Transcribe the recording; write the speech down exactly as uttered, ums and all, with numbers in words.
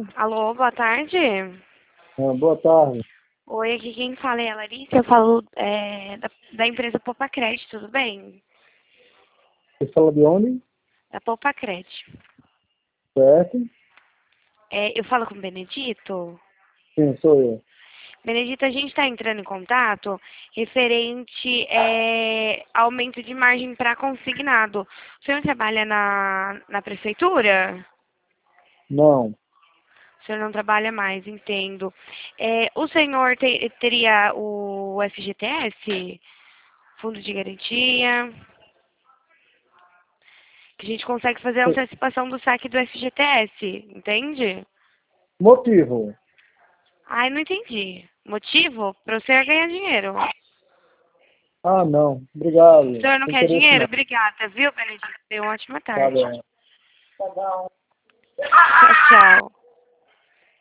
Alô, boa tarde. Ah, boa tarde. Oi, aqui quem fala é a Larissa, eu falo é, da, da empresa Poupacred, tudo bem? Você fala de onde? Da Poupacred. Certo? É, eu falo com o Benedito. Sim, sou eu. Benedito, a gente está entrando em contato referente é, aumento de margem para consignado. O senhor trabalha na, na prefeitura? Não. O senhor não trabalha mais, entendo. É, o senhor te- teria o F G T S? Fundo de garantia? Que a gente consegue fazer a antecipação do saque do F G T S, entende? Motivo? Ai, não entendi. Motivo? Para você ganhar dinheiro. Ah, não. O Obrigado. senhor não Sem quer interesse dinheiro? não. Obrigada, viu, Benedito? Tenha uma ótima Tá tarde. bom. Tchau, tchau.